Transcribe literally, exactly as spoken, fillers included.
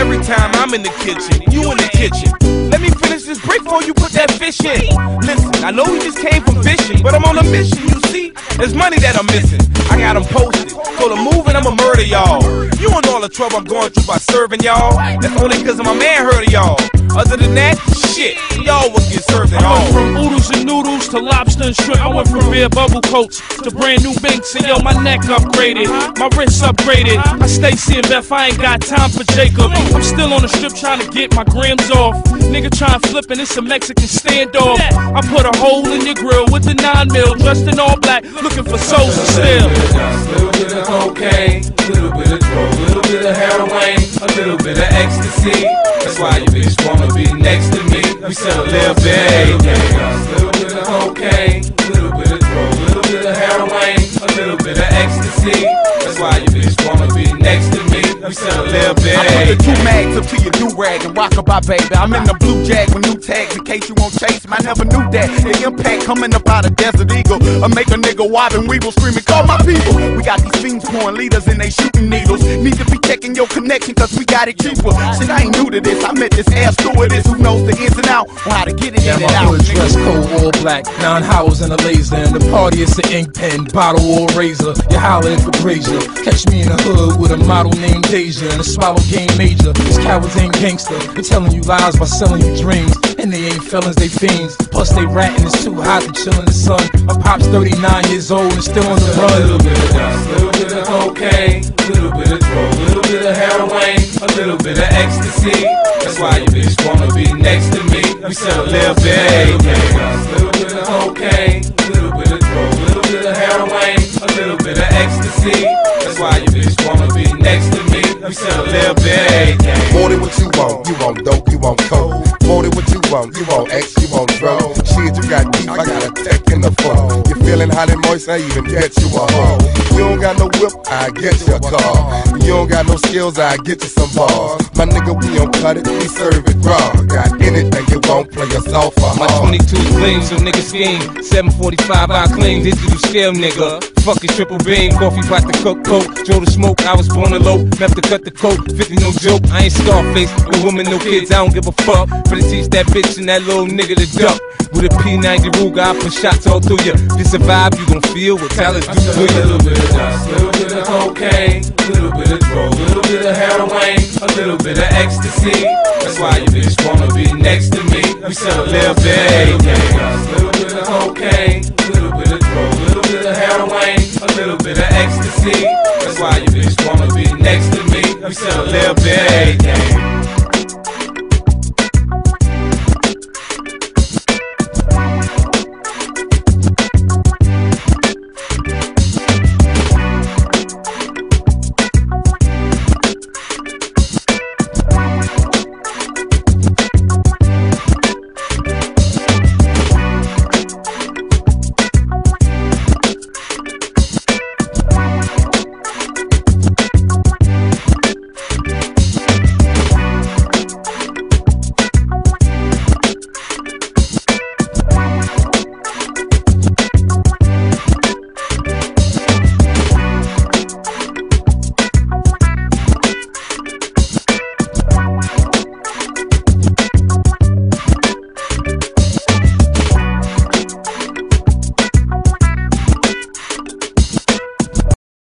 every time I'm in the kitchen, you in the kitchen. Let me finish this brick before you put that fish in. Listen, I know we just came from fishing, but I'm on a mission, you see? There's money that I'm missing. I got them posted. So the moving, I'ma murder y'all. You don't know all the trouble I'm going through by serving y'all. That's only cause my man heard of y'all. Other than that, shit, y'all will get served at all. I went from oodles and noodles to lobster and shrimp. I went from bare bubble coats to brand new minks. And yo, my neck upgraded, my wrist upgraded. I stay seeing Beth, I ain't got time for Jacob. I'm still on the strip trying to get my grams off. Nigga trying to flip and it's a Mexican standoff. I put a hole in your grill with the nine mil, dressed in all black, looking for souls to steal. Little bit of cocaine, little bit of dope, little bit of heroin, a little bit of ecstasy. That's why you bitch wanna be next to me. We sell a little bit, little bit of cocaine, little bit of dope, little bit of heroin, a little bit of ecstasy. That's why you bitch wanna be next to me. We sell a little bit. I put the two mags up to your do-rag and rock about, baby. I'm in the blue jag with new tags in case you won't chase me. I never knew that. The impact coming up out of Desert Eagle. I make a nigga wob and weeble screaming, call my people. We got these fiends pouring leaders and they shooting needles. Need to be checking your connection cause we got it cheaper. Shit, I ain't new to this. I met this ass stewardess who knows the ins and out on how to get it yeah, in and my out. hood dress code all black, nine hours and a laser. And the party is an ink pen, bottle or razor. You hollering for Brazier. Catch me in the hood with a model named Deja and a swallow game major. These cowards ain't gangster. They telling you lies by selling you dreams. And they ain't felons, they fiends. Plus they ratting, it's too hot to chill in the sun. My pop's thirty-nine years old and still on the run. A little bit of dust, little bit of cocaine, little bit of dope, little bit of heroin, a little bit of ecstasy. That's why you bitch wanna be next to me. We sell a little bit, little bit of cocaine, little bit of dope, little bit of heroin, a little bit of ecstasy. That's why you bitch wanna be next to me. We sell a little bit. More than what you want, you want dope, you want coke. More than what you want, you want X, you want drugs. Shit, you got deep, I got a tech in the phone. You feeling hot and moist, I even get you a hoe. You don't got no whip, I get you a car. You don't got no skills, I get you some bars. My nigga, we don't cut it, we serve it raw. Got anything you won't play us off for My twenty-two clean, so nigga scheme. seven forty-five, I clean, digital scale, nigga. Fucking triple beam, coffee pot to cook coke. Joe to smoke, I was born alone. Left to cut the coke, fifty no joke. I ain't Scarface, no woman, no kids, I don't give a fuck. But to teach that bitch and that little nigga to duck. With a P ninety Ruger, I put shots all through ya. This a vibe, you gon' feel what talents do to ya. A little bit of dust, little bit of cocaine, little bit of dope, little bit of heroin, a little bit of ecstasy. That's why you bitch wanna be next to me. We sell a little bit, little bit of cocaine, little bit of dope, little bit of heroin, a little bit of ecstasy. That's why you bitch wanna be next to me. We sell a little bit.